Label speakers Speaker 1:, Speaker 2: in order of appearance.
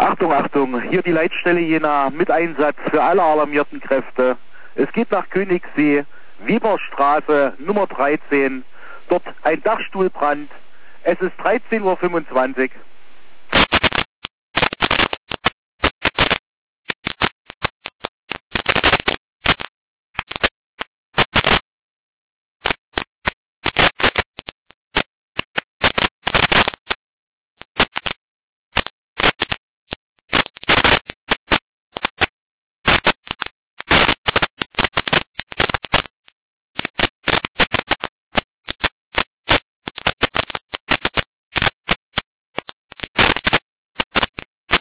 Speaker 1: Achtung, Achtung, hier die Leitstelle Jena mit Einsatz für alle alarmierten Kräfte. Es geht nach Königssee, Weberstraße Nummer 13, dort ein Dachstuhlbrand. Es ist 13:25 Uhr.